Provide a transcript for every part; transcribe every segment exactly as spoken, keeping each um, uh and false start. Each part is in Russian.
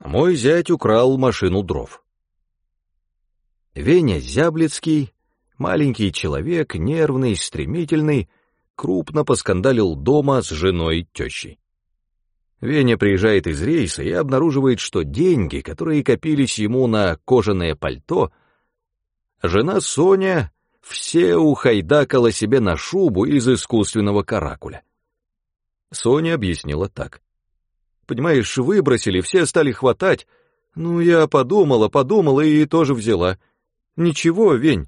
Мой зять украл машину дров. Веня Зяблицкий, маленький человек, нервный, стремительный, крупно поскандалил дома с женой и тещей. Веня приезжает из рейса и обнаруживает, что деньги, которые копились ему на кожаное пальто, жена Соня все ухайдакала себе на шубу из искусственного каракуля. Соня объяснила так. Понимаешь, выбросили, все стали хватать. Ну, я подумала, подумала и тоже взяла. Ничего, Вень.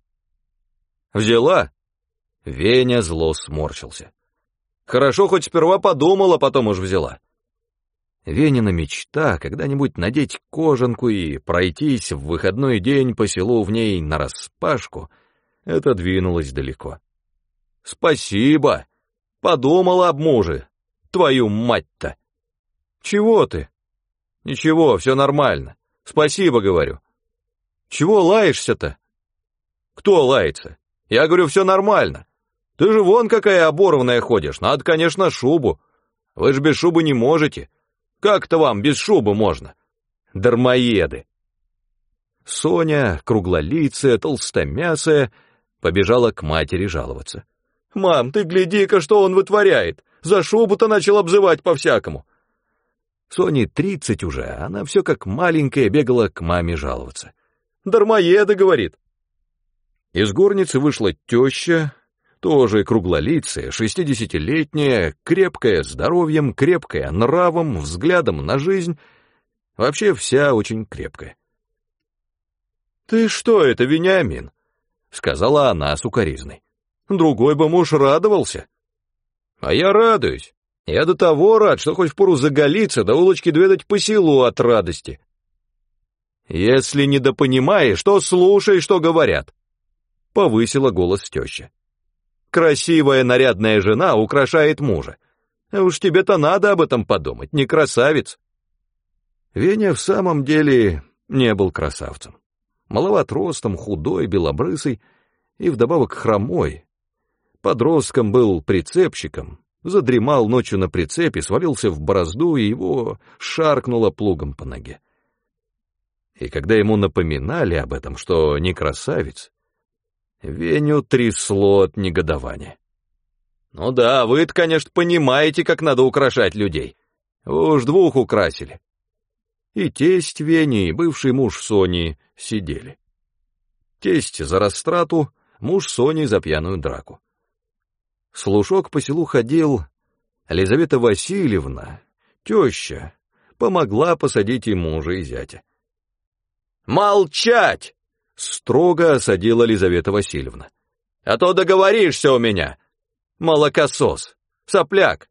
Взяла? Веня зло сморщился. Хорошо, хоть сперва подумала, потом уж взяла. Венина мечта когда-нибудь надеть кожанку и пройтись в выходной день по селу в ней нараспашку отодвинулась далеко. Спасибо! Подумала об муже. Твою мать-то! Чего ты? Ничего, все нормально. Спасибо, говорю. Чего лаешься-то? Кто лается? Я говорю, все нормально. Ты же вон какая оборванная ходишь. Надо, конечно, шубу. Вы же без шубы не можете. Как-то вам без шубы можно? Дармоеды. Соня, круглолицая, толстомясая, побежала к матери жаловаться. Мам, ты гляди-ка, что он вытворяет. За шубу-то начал обзывать по-всякому. Соне тридцать уже, она все как маленькая бегала к маме жаловаться. Дармоеды, говорит. Из горницы вышла теща, тоже круглолицая, шестидесятилетняя, крепкая здоровьем, крепкая нравом, взглядом на жизнь, вообще вся очень крепкая. «Ты что это, Вениамин?» — сказала она сукоризной. «Другой бы муж радовался». «А я радуюсь. Я до того рад, что хоть впору заголиться, да улочки дведать по селу от радости». «Если недопонимаешь, то слушай, что говорят», — повысила голос теща. «Красивая нарядная жена украшает мужа. А уж тебе-то надо об этом подумать, не красавец». Веня в самом деле не был красавцем. Маловат ростом, худой, белобрысый и вдобавок хромой. Подростком был прицепщиком, задремал ночью на прицепе, свалился в борозду, и его шаркнуло плугом по ноге. И когда ему напоминали об этом, что не красавец, Веню трясло от негодования. «Ну да, вы-то, конечно, понимаете, как надо украшать людей. Вы уж двух украсили». И тесть Вени, и бывший муж Сони сидели. Тесть за растрату, муж Сони за пьяную драку. Слушок по селу ходил, Лизавета Васильевна, теща, помогла посадить и мужа, и зятя. «Молчать!» — строго осадила Лизавета Васильевна. «А то договоришься у меня, молокосос, сопляк!»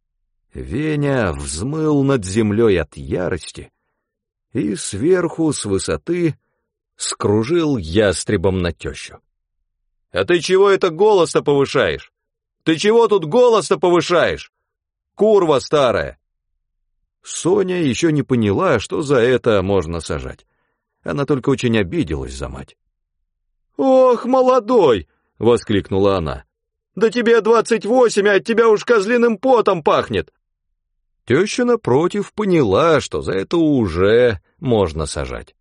Веня взмыл над землей от ярости и сверху, с высоты, скружил ястребом на тещу. «А ты чего это голос-то повышаешь? Ты чего тут голос-то повышаешь? Курва старая!» Соня еще не поняла, что за это можно сажать. Она только очень обиделась за мать. «Ох, молодой!» — воскликнула она. «Да тебе двадцать восемь, а от тебя уж козлиным потом пахнет!» Теща, напротив, поняла, что за это уже можно сажать.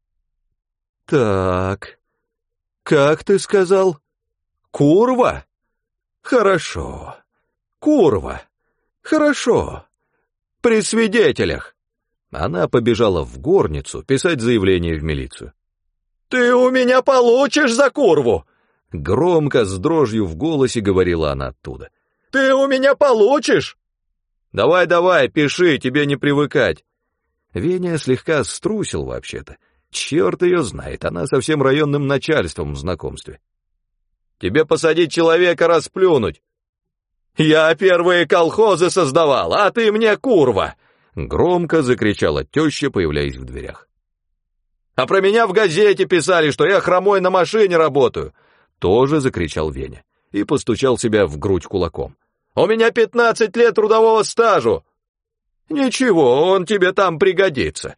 «Так, как ты сказал? Курва? Хорошо. Курва. Хорошо. При свидетелях». Она побежала в горницу писать заявление в милицию. «Ты у меня получишь за курву!» Громко, с дрожью в голосе говорила она оттуда. «Ты у меня получишь!» «Давай, давай, пиши, тебе не привыкать». Веня слегка струсил вообще-то. Черт ее знает, она со всем районным начальством в знакомстве. «Тебе посадить человека, расплюнуть». «Я первые колхозы создавал, а ты мне курва!» Громко закричала теща, появляясь в дверях. «А про меня в газете писали, что я хромой на машине работаю!» Тоже закричал Веня и постучал себя в грудь кулаком. «У меня пятнадцать лет трудового стажу!» «Ничего, он тебе там пригодится!»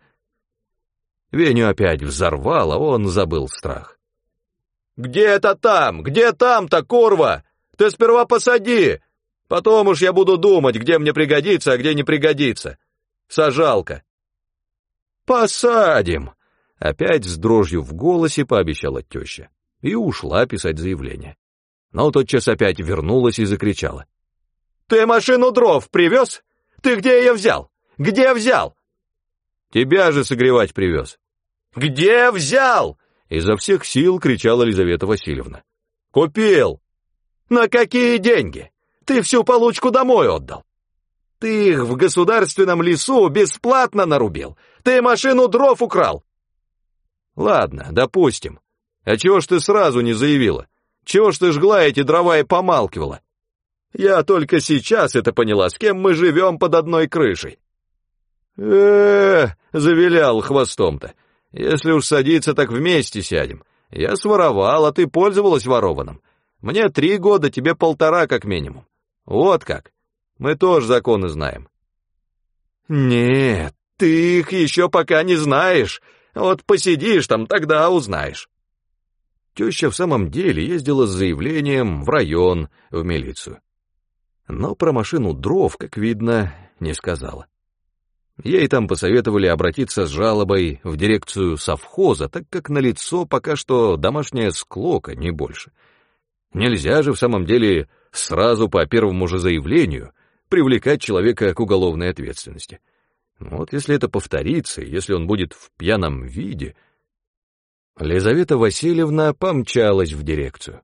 Веню опять взорвало, он забыл страх. «Где это там? Где там-то, курва? Ты сперва посади! Потом уж я буду думать, где мне пригодится, а где не пригодится. Сажалка!» «Посадим!» — опять с дрожью в голосе пообещала теща и ушла писать заявление. Но тотчас опять вернулась и закричала. «Ты машину дров привез? Ты где ее взял? Где взял?» «Тебя же согревать привез». «Где взял?» — изо всех сил кричала Лизавета Васильевна. «Купил». «На какие деньги? Ты всю получку домой отдал. Ты их в государственном лесу бесплатно нарубил. Ты машину дров украл». «Ладно, допустим. А чего ж ты сразу не заявила? Чего ж ты жгла эти дрова и помалкивала? Я только сейчас это поняла, с кем мы живем под одной крышей». э завилял хвостом-то. «Если уж садиться, так вместе сядем. Я своровал, а ты пользовалась ворованным. Мне три года, тебе полтора как минимум. Вот как. Мы тоже законы знаем». «Нет, ты их еще пока не знаешь. Вот посидишь там, тогда узнаешь». Теща в самом деле ездила с заявлением в район, в милицию. Но про машину дров, как видно, не сказала. Ей там посоветовали обратиться с жалобой в дирекцию совхоза, так как налицо пока что домашняя склока, не больше. Нельзя же в самом деле сразу по первому же заявлению привлекать человека к уголовной ответственности. Вот если это повторится, если он будет в пьяном виде... Лизавета Васильевна помчалась в дирекцию.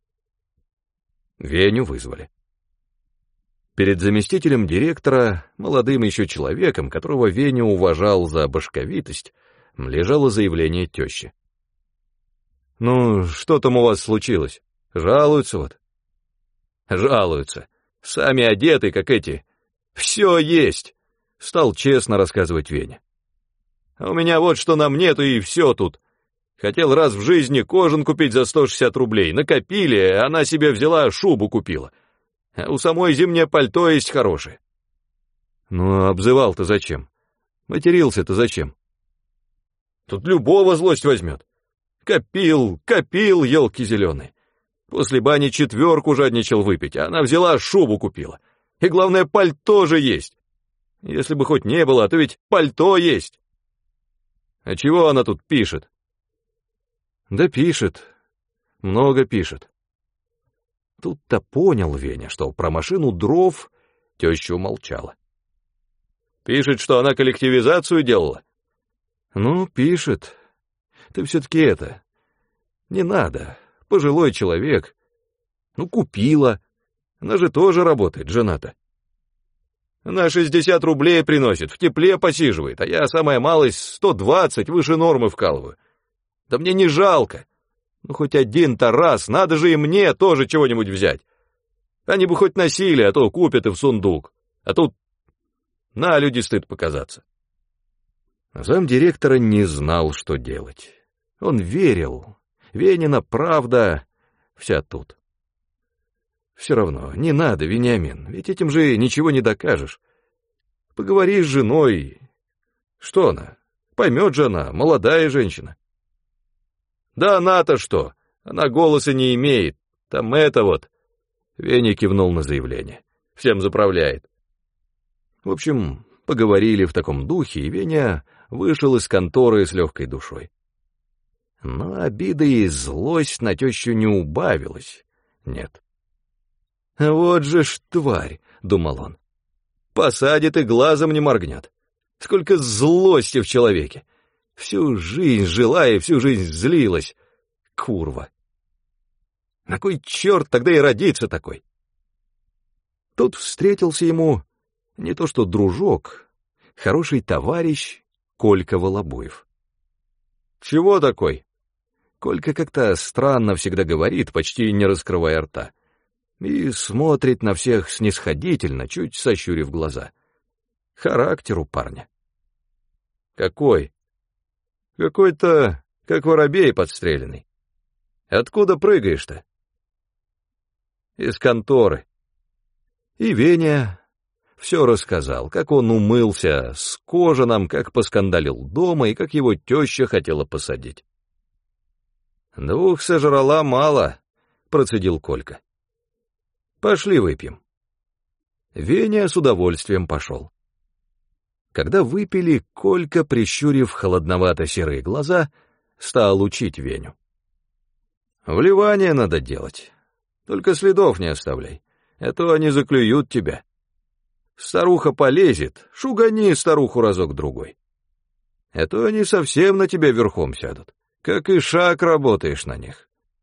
Веню вызвали. Перед заместителем директора, молодым еще человеком, которого Веня уважал за башковитость, лежало заявление тещи. «Ну, что там у вас случилось? Жалуются вот?» «Жалуются. Сами одеты, как эти. Все есть», — стал честно рассказывать Веня. «У меня вот что нам нету, и все тут. Хотел раз в жизни кожан купить за сто шестьдесят рублей. Накопили, она себе взяла, шубу купила. А у самой зимнее пальто есть хорошее». «Ну, обзывал-то зачем? Матерился-то зачем?» «Тут любого злость возьмет. Копил, копил, елки зеленые. После бани четверку жадничал выпить, а она взяла, шубу купила. И главное, пальто же есть. Если бы хоть не было, то ведь пальто есть». «А чего она тут пишет?» «Да пишет. Много пишет». Тут-то понял Веня, что про машину дров теща умолчала. «Пишет, что она коллективизацию делала?» «Ну, пишет. Ты все-таки это... Не надо. Пожилой человек. Ну, купила. Она же тоже работает, жена-то. Она шестьдесят рублей приносит, в тепле посиживает, а я, самая малость, сто двадцать выше нормы вкалываю. Да мне не жалко. Ну, хоть один-то раз, надо же и мне тоже чего-нибудь взять. Они бы хоть носили, а то купят и в сундук. А тут на люди стыд показаться». Замдиректора не знал, что делать. Он верил. Венина правда вся тут. Все равно, не надо, Вениамин, ведь этим же ничего не докажешь. Поговори с женой. Что она? Поймет же она, молодая женщина. «Да она-то что? Она голоса не имеет. Там это вот...» Веня кивнул на заявление. «Всем заправляет». В общем, поговорили в таком духе, и Веня вышел из конторы с легкой душой. Но обида и злость на тещу не убавилась. Нет. «Вот же ж тварь!» — думал он. «Посадит и глазом не моргнет. Сколько злости в человеке! Всю жизнь жила и всю жизнь злилась. Курва! На кой черт тогда и родиться такой?» Тут встретился ему не то что дружок, хороший товарищ Колька Волобуев. «Чего такой?» Колька как-то странно всегда говорит, почти не раскрывая рта, и смотрит на всех снисходительно, чуть сощурив глаза. Характер у парня. «Какой?» «Какой-то, как воробей подстреленный. Откуда прыгаешь-то?» «Из конторы». И Веня все рассказал, как он умылся с Кожаном, как поскандалил дома и как его теща хотела посадить. «Двух сожрала мало», — процедил Колька. «Пошли выпьем». Веня с удовольствием пошел. Когда выпили, Колька, прищурив холодновато-серые глаза, стал учить Веню. «Вливание надо делать. Только следов не оставляй, а то они заклюют тебя. Старуха полезет, шугани старуху разок-другой. А то они совсем на тебя верхом сядут, как и шаг работаешь на них».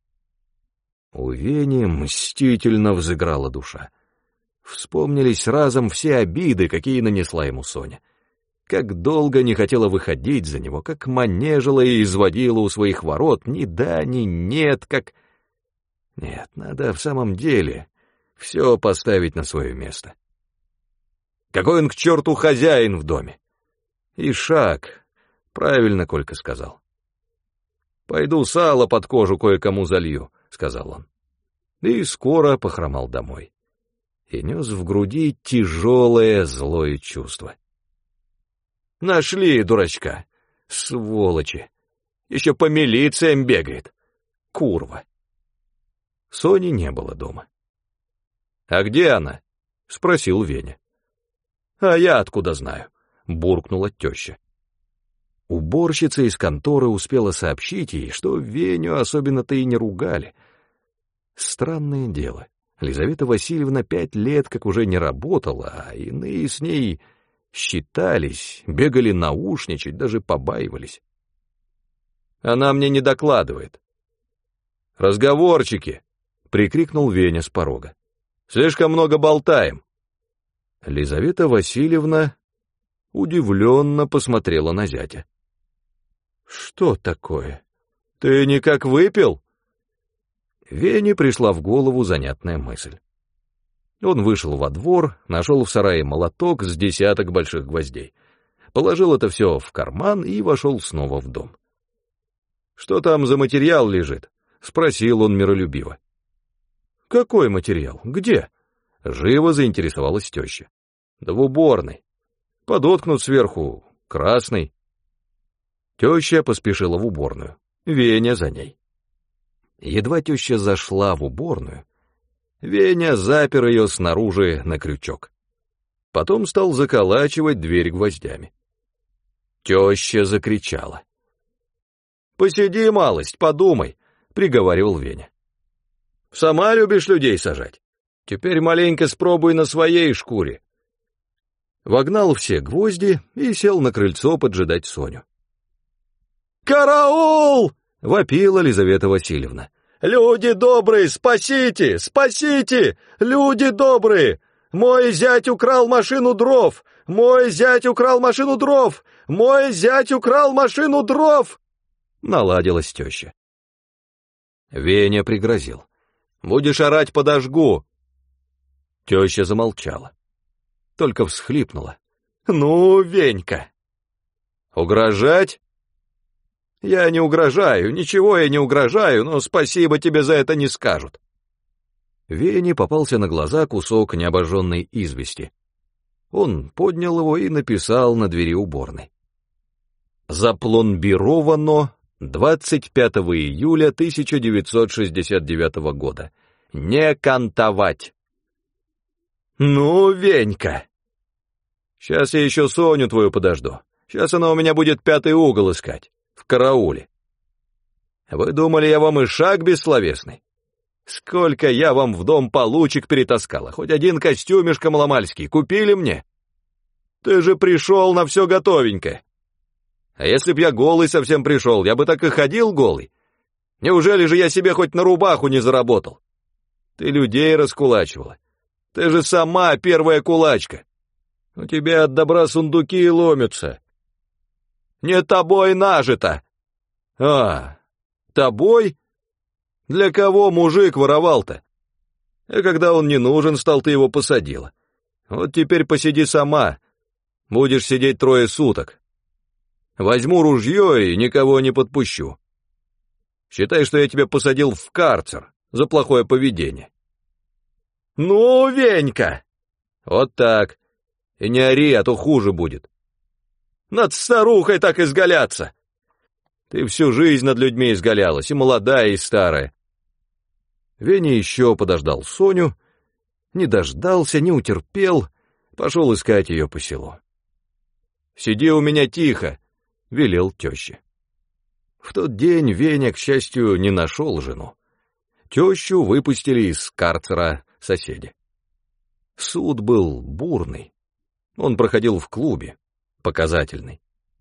У Вени мстительно взыграла душа. Вспомнились разом все обиды, какие нанесла ему Соня. Как долго не хотела выходить за него, как манежила и изводила у своих ворот, ни да, ни нет, как... Нет, надо в самом деле все поставить на свое место. Какой он к черту хозяин в доме? И шаг, правильно Колька сказал. «Пойду сало под кожу кое-кому залью», — сказал он. И скоро похромал домой. И нес в груди тяжелое злое чувство. Нашли дурачка, сволочи. Еще по милициям бегает. Курва. Сони не было дома. «А где она?» — спросил Веня. «А я откуда знаю?» — буркнула теща. Уборщица из конторы успела сообщить ей, что Веню особенно-то и не ругали. Странное дело. Лизавета Васильевна пять лет как уже не работала, а иные с ней считались, бегали наушничать, даже побаивались. «Она мне не докладывает». «Разговорчики!» — прикрикнул Веня с порога. «Слишком много болтаем». Лизавета Васильевна удивленно посмотрела на зятя. «Что такое? Ты никак выпил?» Вене пришла в голову занятная мысль. Он вышел во двор, нашел в сарае молоток с десяток больших гвоздей, положил это все в карман и вошел снова в дом. «Что там за материал лежит?» — спросил он миролюбиво. «Какой материал? Где?» — живо заинтересовалась теща. «Да в уборной. Подоткнут сверху, красный». Теща поспешила в уборную, Веня за ней. Едва теща зашла в уборную, Веня запер ее снаружи на крючок. Потом стал заколачивать дверь гвоздями. Теща закричала. «Посиди малость, подумай», — приговаривал Веня. «Сама любишь людей сажать? Теперь маленько спробуй на своей шкуре». Вогнал все гвозди и сел на крыльцо поджидать Соню. «Караул!» — вопила Лизавета Васильевна. «Люди добрые, спасите! Спасите! Люди добрые! Мой зять украл машину дров! Мой зять украл машину дров! Мой зять украл машину дров!» Наладилась теща. Веня пригрозил. «Будешь орать, подожгу!» Теща замолчала. Только всхлипнула. «Ну, Венька!» «Угрожать?» «Я не угрожаю, ничего я не угрожаю, но спасибо тебе за это не скажут». Вене попался на глаза кусок необожженной извести. Он поднял его и написал на двери уборной. «Запломбировано двадцать пятого июля тысяча девятьсот шестьдесят девятого года. Не кантовать». «Ну, Венька!» «Сейчас я еще Соню твою подожду. Сейчас она у меня будет пятый угол искать. В карауле. Вы думали, я вам и шаг бессловесный? Сколько я вам в дом получек перетаскала, хоть один костюмишко маломальский купили мне? Ты же пришел на все готовенькое. А если б я голый совсем пришел, я бы так и ходил голый. Неужели же я себе хоть на рубаху не заработал? Ты людей раскулачивала. Ты же сама первая кулачка. У тебя от добра сундуки ломятся. Не тобой нажито. А, тобой? Для кого мужик воровал-то? А когда он не нужен стал, ты его посадила. Вот теперь посиди сама. Будешь сидеть трое суток. Возьму ружье и никого не подпущу. Считай, что я тебя посадил в карцер за плохое поведение. Ну, Венька! Вот так. И не ори, а то хуже будет. Над старухой так изгаляться. Ты всю жизнь над людьми изгалялась, и молодая, и старая. Веня еще подождал Соню, не дождался, не утерпел, пошел искать ее по селу. Сиди у меня тихо», — велел теща. В тот день Веня, к счастью, не нашел жену. Тещу выпустили из карцера соседи. Суд был бурный. Он проходил в клубе, показательный.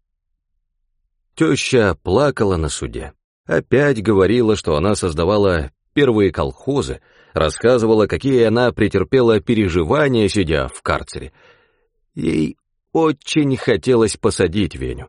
Теща плакала на суде. Опять говорила, что она создавала первые колхозы, рассказывала, какие она претерпела переживания, сидя в карцере. Ей очень хотелось посадить Веню.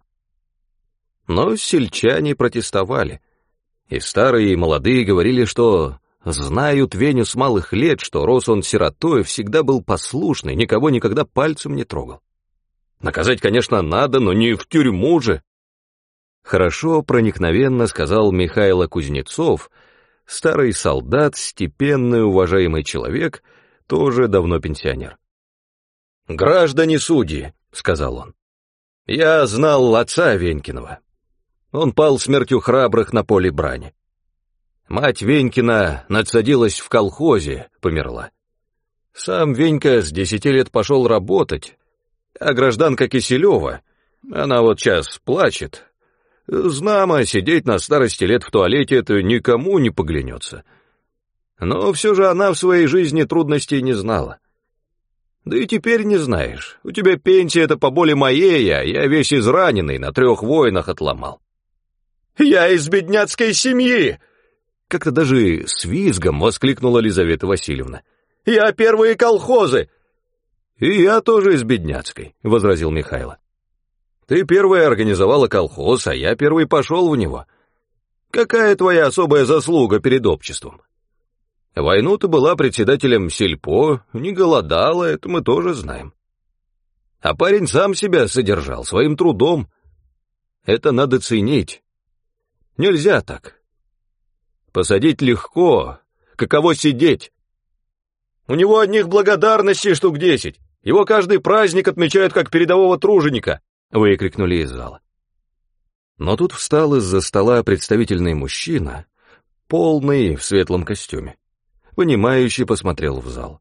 Но сельчане протестовали. И старые, и молодые говорили, что знают Веню с малых лет, что рос он сиротой, всегда был послушный, никого никогда пальцем не трогал. Наказать, конечно, надо, но не в тюрьму же. Хорошо, проникновенно сказал Михайло Кузнецов, старый солдат, степенный, уважаемый человек, тоже давно пенсионер. «Граждане судьи», — сказал он, — «я знал отца Венькиного. Он пал смертью храбрых на поле брани. Мать Венькина надсадилась в колхозе, померла. Сам Венька с десяти лет пошел работать, а гражданка Киселева, она вот сейчас плачет. Знамо, сидеть на старости лет в туалете — это никому не поглянется. Но все же она в своей жизни трудностей не знала. Да и теперь не знаешь. У тебя пенсия-то поболе моей, а я весь израненный, на трех войнах отломал». «Я из бедняцкой семьи!» Как-то даже с визгом воскликнула Лизавета Васильевна. «Я первые колхозы!» «И я тоже из бедняцкой», — возразил Михайло. «Ты первая организовала колхоз, а я первый пошел в него. Какая твоя особая заслуга перед обществом? Войну ты была председателем сельпо, не голодала, это мы тоже знаем. А парень сам себя содержал своим трудом. Это надо ценить. Нельзя так. Посадить легко, каково сидеть? У него одних благодарностей штук десять. Его каждый праздник отмечают как передового труженика», — выкрикнули из зала. Но тут встал из-за стола представительный мужчина, полный в светлом костюме, понимающий посмотрел в зал.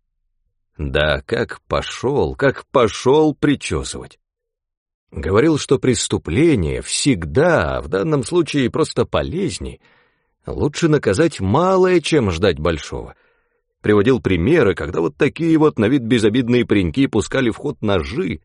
Да, как пошел, как пошел причесывать. Говорил, что преступление всегда, в данном случае просто полезней, лучше наказать малое, чем ждать большого. Приводил примеры, когда вот такие вот на вид безобидные пареньки пускали в ход ножи.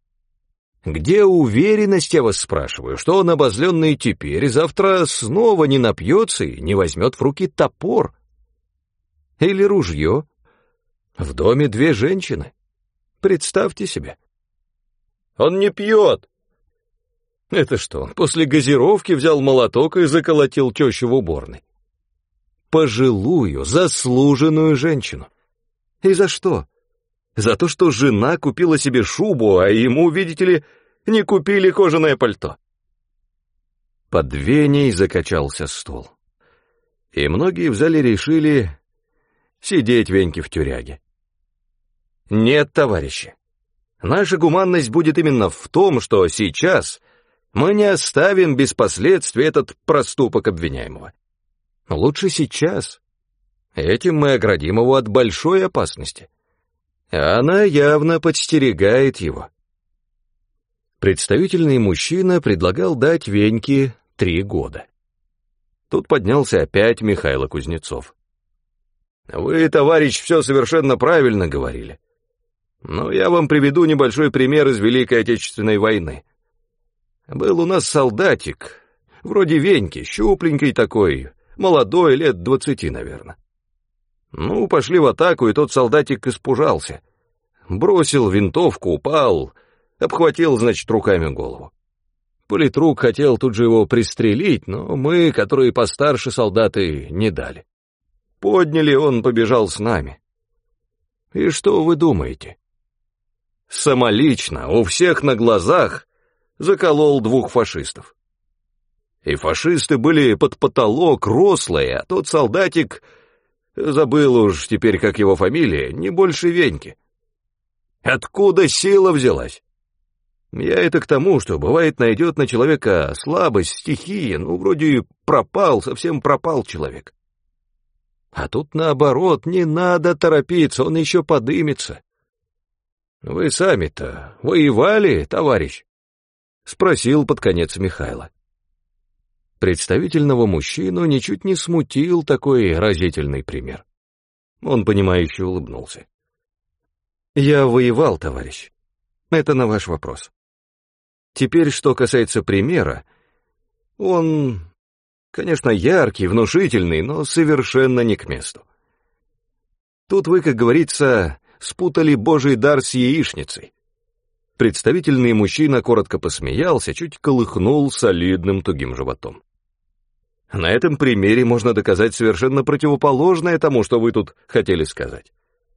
Где уверенность, я вас спрашиваю, что он обозленный теперь, завтра снова не напьется и не возьмет в руки топор? Или ружье? В доме две женщины. Представьте себе. Он не пьет. Это что, он после газировки взял молоток и заколотил тещу в уборной? Пожилую, заслуженную женщину. И за что? За то, что жена купила себе шубу, а ему, видите ли, не купили кожаное пальто. Под Веней закачался стол. И многие в зале решили сидеть Веньке в тюряге. Нет, товарищи. Наша гуманность будет именно в том, что сейчас мы не оставим без последствий этот проступок обвиняемого. Лучше сейчас. Этим мы оградим его от большой опасности. Она явно подстерегает его. Представительный мужчина предлагал дать Веньке три года. Тут поднялся опять Михайло Кузнецов. «Вы, товарищ, все совершенно правильно говорили. Но я вам приведу небольшой пример из Великой Отечественной войны. Был у нас солдатик, вроде Веньки, щупленький такой, молодой, лет двадцати, наверное. Ну, пошли в атаку, и тот солдатик испужался. Бросил винтовку, упал, обхватил, значит, руками голову. Политрук хотел тут же его пристрелить, но мы, которые постарше солдаты, не дали. Подняли, он побежал с нами. И что вы думаете? Самолично, у всех на глазах, заколол двух фашистов. И фашисты были под потолок, рослые, а тот солдатик, забыл уж теперь, как его фамилия, не больше Веньки. Откуда сила взялась? Я это к тому, что бывает найдет на человека слабость, стихия, ну, вроде пропал, совсем пропал человек. А тут наоборот, не надо торопиться, он еще подымется. Вы сами-то воевали, товарищ? спросил под конец Михайло. Представительного мужчину ничуть не смутил такой разительный пример. Он, понимающе улыбнулся. «Я воевал, товарищ. Это на ваш вопрос. Теперь, что касается примера, он, конечно, яркий, внушительный, но совершенно не к месту. Тут вы, как говорится, спутали божий дар с яичницей». Представительный мужчина коротко посмеялся, чуть колыхнул солидным тугим животом. На этом примере можно доказать совершенно противоположное тому, что вы тут хотели сказать.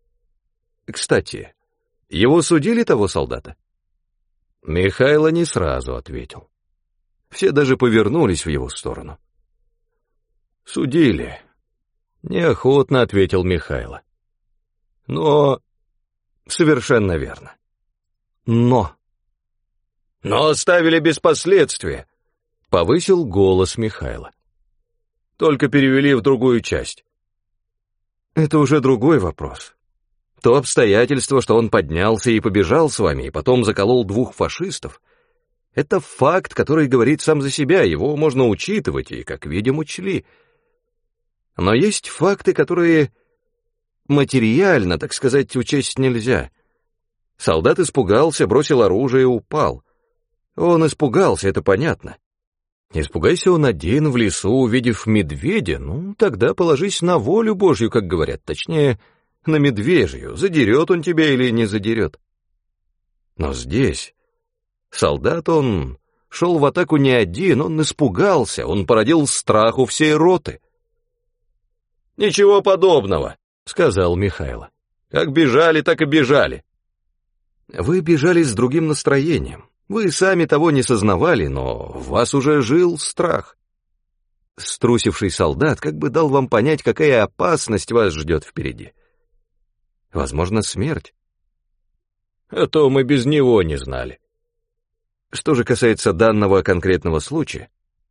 Кстати, его судили, того солдата? Михайло не сразу ответил. Все даже повернулись в его сторону. Судили. Неохотно ответил Михайло. Но... Совершенно верно. Но... Но оставили без последствия, повысил голос Михайло. Только перевели в другую часть. Это уже другой вопрос. То обстоятельство, что он поднялся и побежал с вами, и потом заколол двух фашистов, это факт, который говорит сам за себя, его можно учитывать, и, как видим, учли. Но есть факты, которые материально, так сказать, учесть нельзя. Солдат испугался, бросил оружие и упал. Он испугался, это понятно. Испугайся он один в лесу, увидев медведя, ну, тогда положись на волю Божью, как говорят, точнее, на медвежью, задерет он тебя или не задерет. Но здесь солдат, он шел в атаку не один, он испугался, он породил страх у всей роты. «Ничего подобного», — сказал Михайло. «Как бежали, так и бежали». Вы бежали с другим настроением. Вы сами того не сознавали, но в вас уже жил страх. Струсивший солдат как бы дал вам понять, какая опасность вас ждет впереди. Возможно, смерть. А то мы без него не знали. Что же касается данного конкретного случая,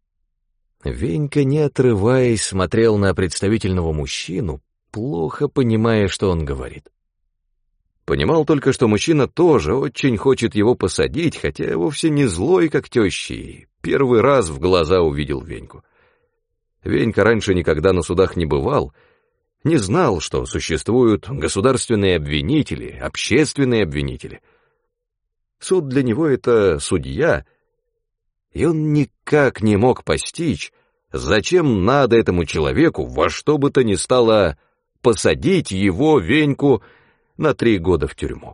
Венька, не отрываясь, смотрел на представительного мужчину, плохо понимая, что он говорит. Понимал только, что мужчина тоже очень хочет его посадить, хотя вовсе не злой, как теща, и первый раз в глаза увидел Веньку. Венька раньше никогда на судах не бывал, не знал, что существуют государственные обвинители, общественные обвинители. Суд для него — это судья, и он никак не мог постичь, зачем надо этому человеку во что бы то ни стало посадить его, Веньку, на три года в тюрьму.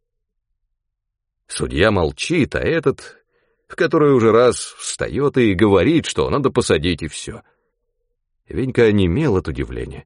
Судья молчит, а этот, в который уже раз встает и говорит, что надо посадить, и все. Венька онемел от удивления.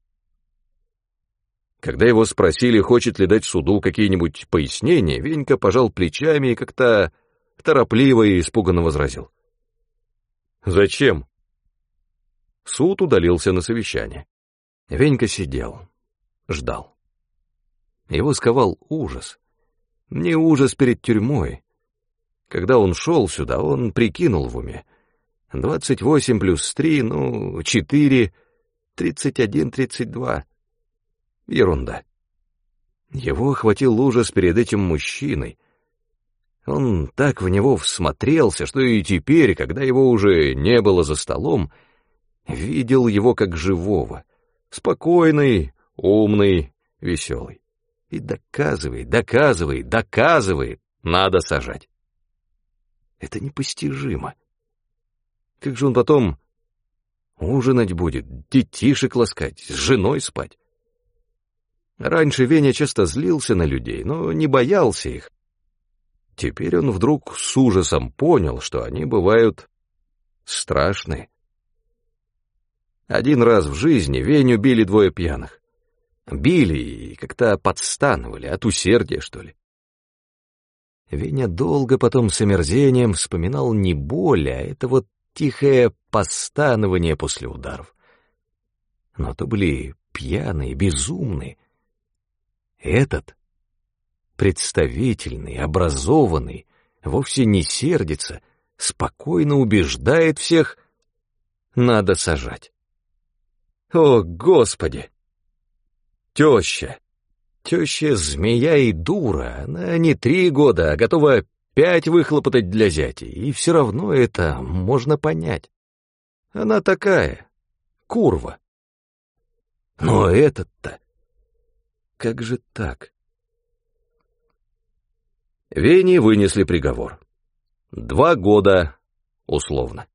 Когда его спросили, хочет ли дать суду какие-нибудь пояснения, Венька пожал плечами и как-то торопливо и испуганно возразил. «Зачем?» Суд удалился на совещание. Венька сидел, ждал. Его сковал ужас. Не ужас перед тюрьмой. Когда он шел сюда, он прикинул в уме. Двадцать восемь плюс три, ну, четыре, тридцать один, тридцать два. Ерунда. Его охватил ужас перед этим мужчиной. Он так в него всмотрелся, что и теперь, когда его уже не было за столом, видел его как живого, спокойный, умный, веселый. И доказывает, доказывает, доказывает, надо сажать. Это непостижимо. Как же он потом ужинать будет, детишек ласкать, с женой спать? Раньше Веня часто злился на людей, но не боялся их. Теперь он вдруг с ужасом понял, что они бывают страшные. Один раз в жизни Веню били двое пьяных. Били и как-то подстанывали, от усердия, что ли. Веня долго потом с омерзением вспоминал не боль, а это вот тихое постанование после ударов. Но то были пьяные, безумные. Этот, представительный, образованный, вовсе не сердится, спокойно убеждает всех, надо сажать. О, Господи! Теща! Теща змея и дура, она не три года, а готова пять выхлопотать для зятей, и все равно это можно понять. Она такая, курва. Но этот-то, как же так? Вене вынесли приговор. Два года условно.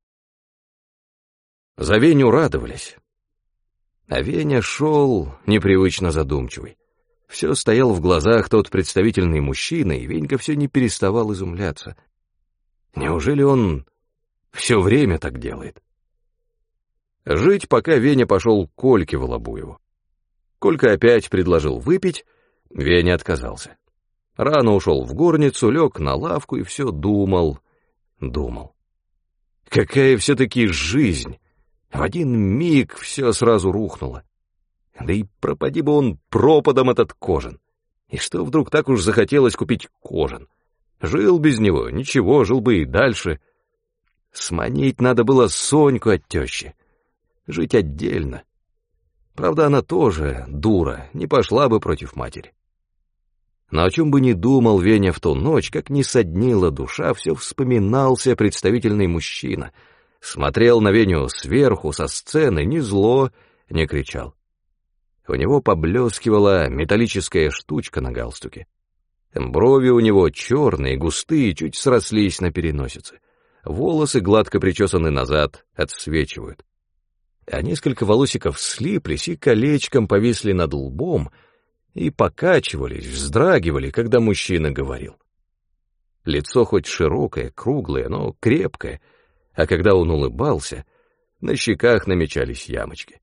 За Веню радовались. А Веня шел непривычно задумчивый. Все стоял в глазах тот представительный мужчина, и Венька все не переставал изумляться. Неужели он все время так делает? Жить, пока Веня пошел к Кольке Волобуеву. Колька опять предложил выпить, Веня отказался. Рано ушел в горницу, лег на лавку и все думал, думал. Какая все-таки жизнь! В один миг все сразу рухнуло. Да и пропади бы он пропадом, этот Кожин. И что вдруг так уж захотелось купить Кожин? Жил без него, ничего, жил бы и дальше. Сманить надо было Соньку от тещи. Жить отдельно. Правда, она тоже дура, не пошла бы против матери. Но о чем бы ни думал Веня в ту ночь, как ни соднила душа, все вспоминался представительный мужчина. Смотрел на Веню сверху, со сцены, ни зло, не кричал. У него поблескивала металлическая штучка на галстуке. Брови у него черные, густые, чуть срослись на переносице. Волосы, гладко причесаны назад, отсвечивают. А несколько волосиков слиплись и колечком повисли над лбом и покачивались, вздрагивали, когда мужчина говорил. Лицо хоть широкое, круглое, но крепкое, а когда он улыбался, на щеках намечались ямочки.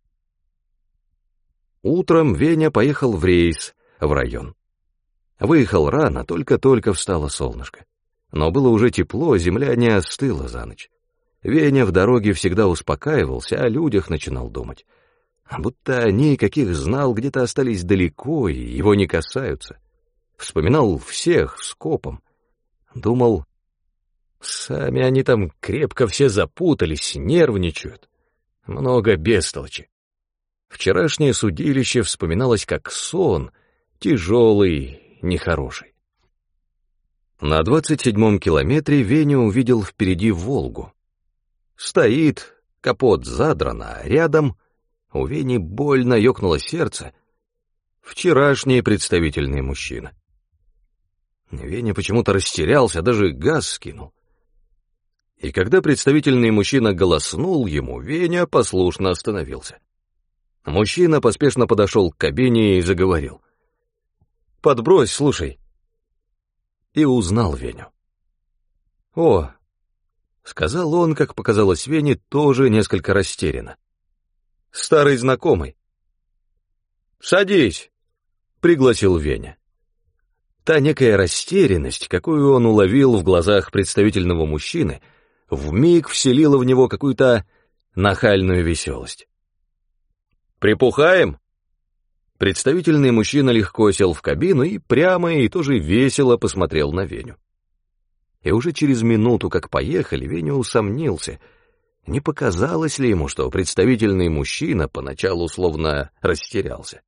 Утром Веня поехал в рейс, в район. Выехал рано, только-только встало солнышко. Но было уже тепло, земля не остыла за ночь. Веня в дороге всегда успокаивался, о людях начинал думать. Будто они, каких знал, где-то остались далеко и его не касаются. Вспоминал всех скопом. Думал, сами они там крепко все запутались, нервничают. Много бестолочи. Вчерашнее судилище вспоминалось как сон, тяжелый, нехороший. На двадцать седьмом километре Веня увидел впереди Волгу. Стоит, капот задран, а рядом у Вени больно ёкнуло сердце. Вчерашний представительный мужчина. Веня почему-то растерялся, даже газ скинул. И когда представительный мужчина голоснул ему, Веня послушно остановился. Мужчина поспешно подошел к кабине и заговорил. «Подбрось, слушай». И узнал Веню. «О», — сказал он, как показалось Вене, тоже несколько растерянно. «Старый знакомый». «Садись», — пригласил Веня. Та некая растерянность, какую он уловил в глазах представительного мужчины, вмиг вселила в него какую-то нахальную веселость. «Припухаем?» Представительный мужчина легко сел в кабину и прямо и тоже весело посмотрел на Веню. И уже через минуту, как поехали, Веня усомнился, не показалось ли ему, что представительный мужчина поначалу словно растерялся.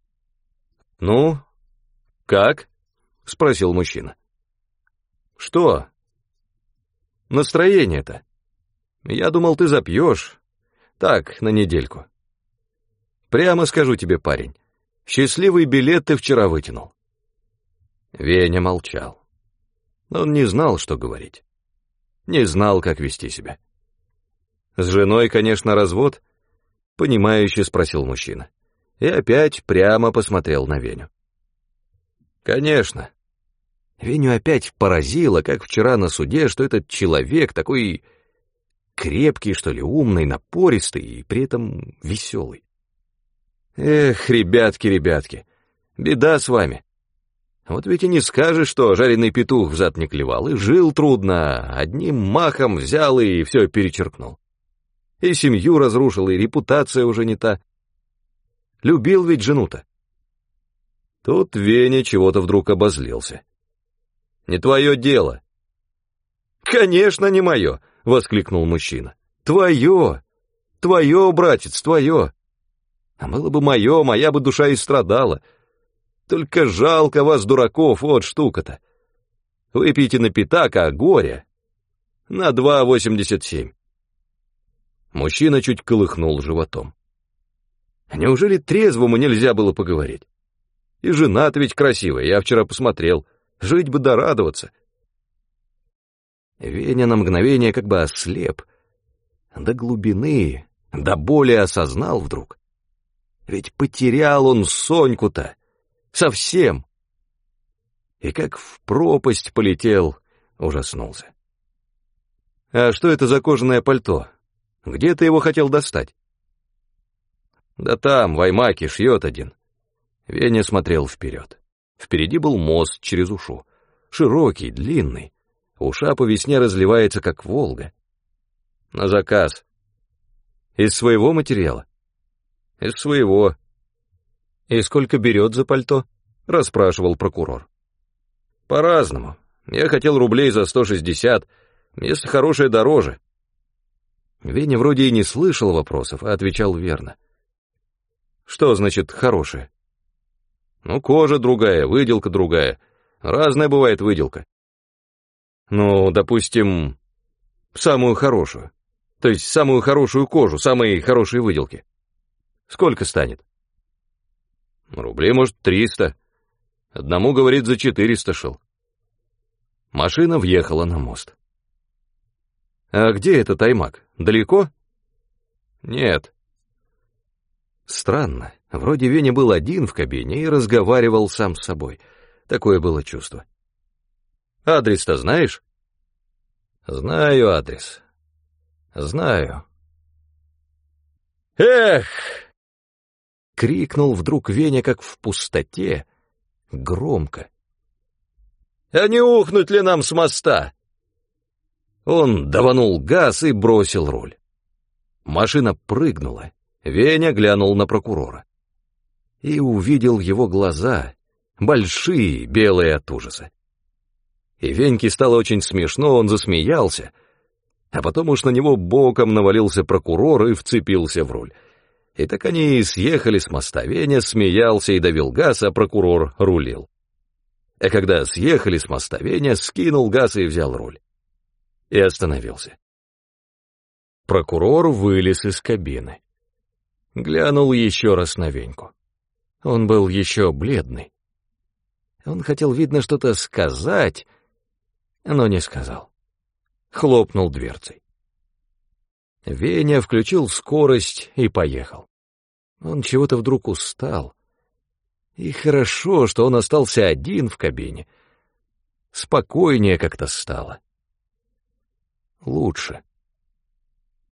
«Ну, как?» — спросил мужчина. «Что?» «Настроение-то. Я думал, ты запьешь. Так, на недельку. Прямо скажу тебе, парень, счастливый билет ты вчера вытянул». Веня молчал. Он не знал, что говорить. Не знал, как вести себя. «С женой, конечно, развод?» — понимающе спросил мужчина. И опять прямо посмотрел на Веню. «Конечно». Веню опять поразило, как вчера на суде, что этот человек такой крепкий, что ли, умный, напористый и при этом веселый. «Эх, ребятки, ребятки, беда с вами. Вот ведь и не скажешь, что жареный петух взад не клевал, и жил трудно, одним махом взял и все перечеркнул. И семью разрушил, и репутация уже не та. Любил ведь жену-то». Тут Веня чего-то вдруг обозлился. «Не твое дело». «Конечно, не мое», — воскликнул мужчина. «Твое! Твое, братец, твое! А было бы мое, моя бы душа и страдала. Только жалко вас, дураков, вот штука-то. Выпейте на пятак, а горе на два восемьдесят семь. Мужчина чуть колыхнул животом. Неужели трезвому нельзя было поговорить? И жена-то ведь красивая, я вчера посмотрел. Жить бы да радоваться. Веня на мгновение как бы ослеп. До глубины, до боли осознал вдруг. Ведь потерял он Соньку-то. Совсем. И как в пропасть полетел, ужаснулся. А что это за кожаное пальто? Где ты его хотел достать? Да там, в Аймаке, шьет один. Веня смотрел вперед. Впереди был мост через Ушу. Широкий, длинный. Уша по весне разливается, как Волга. На заказ. Из своего материала? Из своего. И сколько берет за пальто? Расспрашивал прокурор. По-разному. Я хотел рублей за сто шестьдесят, если хорошее дороже. Веня вроде и не слышал вопросов, а отвечал верно. Что значит хорошее? Ну, кожа другая, выделка другая. Разная бывает выделка. Ну, допустим, самую хорошую. То есть самую хорошую кожу, самые хорошие выделки. Сколько станет? Рублей, может, триста. Одному, говорит, за четыреста шил. Машина въехала на мост. А где этот Аймак? Далеко? Нет. Странно. Вроде Веня был один в кабине и разговаривал сам с собой. Такое было чувство. Адрес-то знаешь? Знаю адрес. Знаю. Эх! Крикнул вдруг Веня, как в пустоте, громко. А не ухнуть ли нам с моста? Он даванул газ и бросил руль. Машина прыгнула. Веня глянул на прокурора. И увидел его глаза, большие, белые от ужаса. И Веньке стало очень смешно, он засмеялся, а потом уж на него боком навалился прокурор и вцепился в руль. И так они и съехали с моста. Веня смеялся и давил газ, а прокурор рулил. А когда съехали с моста, Веня скинул газ и взял руль. И остановился. Прокурор вылез из кабины. Глянул еще раз на Веньку. Он был еще бледный. Он хотел, видно, что-то сказать, но не сказал. Хлопнул дверцей. Веня включил скорость и поехал. Он чего-то вдруг устал. И хорошо, что он остался один в кабине. Спокойнее как-то стало. Лучше.